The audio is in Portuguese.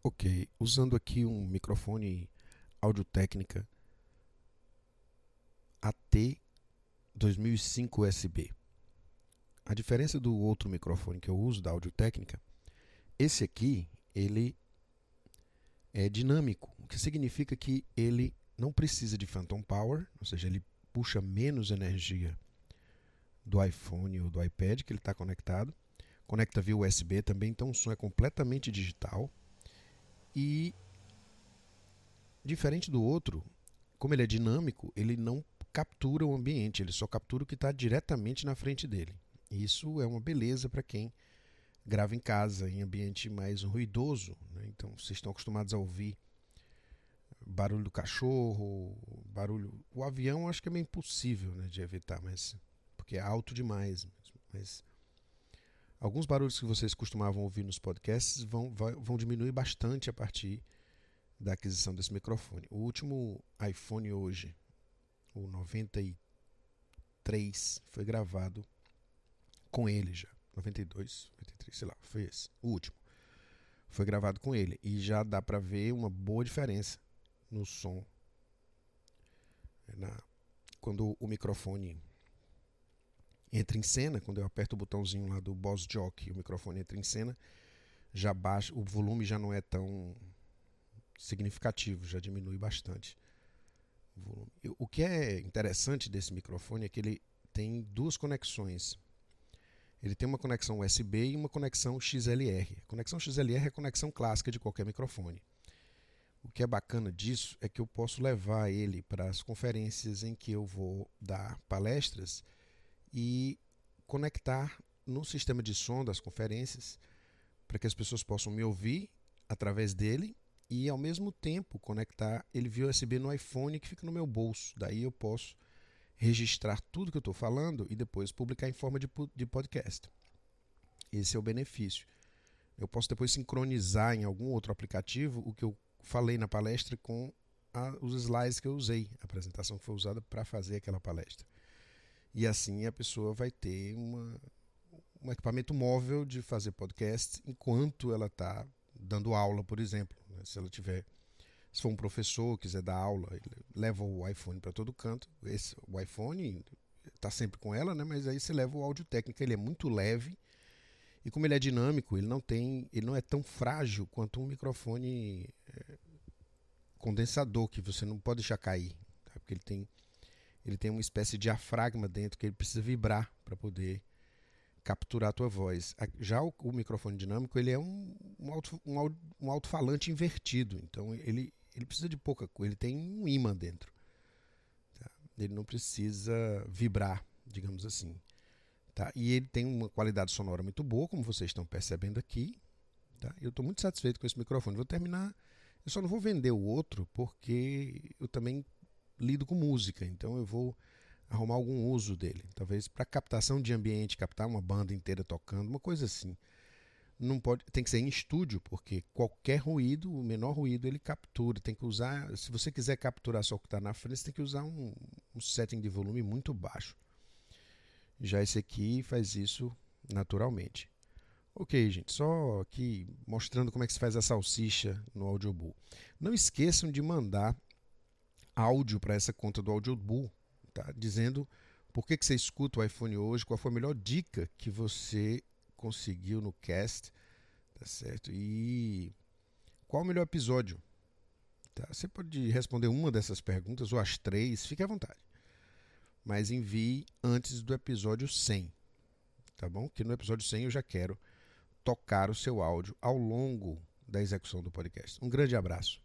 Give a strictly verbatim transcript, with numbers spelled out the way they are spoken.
Ok, usando aqui um microfone Audio-Técnica A T dois mil e cinco U S B. A diferença do outro microfone que eu uso, da Audio-Técnica, esse aqui, ele é dinâmico, o que significa que ele não precisa de phantom power, ou seja, ele puxa menos energia do iPhone ou do iPad que ele está conectado. Conecta via U S B também, então o som é completamente digital. E, diferente do outro, como ele é dinâmico, ele não captura o ambiente, ele só captura o que está diretamente na frente dele. Isso é uma beleza para quem grava em casa, em ambiente mais ruidoso, né? Então, vocês estão acostumados a ouvir barulho do cachorro, barulho... O avião acho que é meio impossível, né, de evitar, mas porque é alto demais mesmo. Mas alguns barulhos que vocês costumavam ouvir nos podcasts vão, vão diminuir bastante a partir da aquisição desse microfone. O último iPhone hoje, o noventa e três, foi gravado com ele já. noventa e dois, noventa e três, sei lá, foi esse, o último. Foi gravado com ele e já dá pra ver uma boa diferença no som. Na, quando o microfone entra em cena, quando eu aperto o botãozinho lá do Boss Jockey, o microfone entra em cena, já baixa, o volume já não é tão significativo, já diminui bastante o volume. O que é interessante desse microfone é que ele tem duas conexões. Ele tem uma conexão U S B e uma conexão X L R. A conexão X L R é a conexão clássica de qualquer microfone. O que é bacana disso é que eu posso levar ele para as conferências em que eu vou dar palestras e conectar no sistema de som das conferências para que as pessoas possam me ouvir através dele e, ao mesmo tempo, conectar ele via U S B no iPhone que fica no meu bolso. Daí eu posso registrar tudo que eu estou falando e depois publicar em forma de, de podcast. Esse é o benefício. Eu posso depois sincronizar em algum outro aplicativo o que eu falei na palestra com a, os slides que eu usei, a apresentação que foi usada para fazer aquela palestra. E assim a pessoa vai ter uma, um equipamento móvel de fazer podcast enquanto ela está dando aula, por exemplo. Se ela tiver, se for um professor, quiser dar aula, ele leva o iPhone para todo canto. Esse, o iPhone está sempre com ela, né? Mas aí você leva o Audio-Técnica, ele é muito leve e como ele é dinâmico, ele não tem, ele não é tão frágil quanto um microfone é, condensador que você não pode deixar cair, tá? Porque ele tem ele tem uma espécie de diafragma dentro que ele precisa vibrar para poder capturar a tua voz. Já o, o microfone dinâmico, ele é um, um, alto, um, um alto-falante invertido, então ele, ele precisa de pouca coisa, ele tem um ímã dentro. Tá? Ele não precisa vibrar, digamos assim. Tá? E ele tem uma qualidade sonora muito boa, como vocês estão percebendo aqui. Tá? Eu estou muito satisfeito com esse microfone. Vou terminar, eu só não vou vender o outro, porque eu também lido com música, então eu vou arrumar algum uso dele, talvez para captação de ambiente, captar uma banda inteira tocando, uma coisa assim. Não pode, tem que ser em estúdio, porque qualquer ruído, o menor ruído ele captura. Tem que usar, se você quiser capturar só o que está na frente, você tem que usar um, um setting de volume muito baixo. Já esse aqui faz isso naturalmente. Ok, gente, só aqui mostrando como é que se faz a salsicha no Audioboom. Não esqueçam de mandar áudio para essa conta do Audioboom, tá? Dizendo por que, que você escuta o iPhone hoje, qual foi a melhor dica que você conseguiu no cast, tá certo? E qual o melhor episódio? Tá? Você pode responder uma dessas perguntas ou as três, fique à vontade. Mas envie antes do episódio cem, tá bom? Que no episódio cem eu já quero tocar o seu áudio ao longo da execução do podcast. Um grande abraço.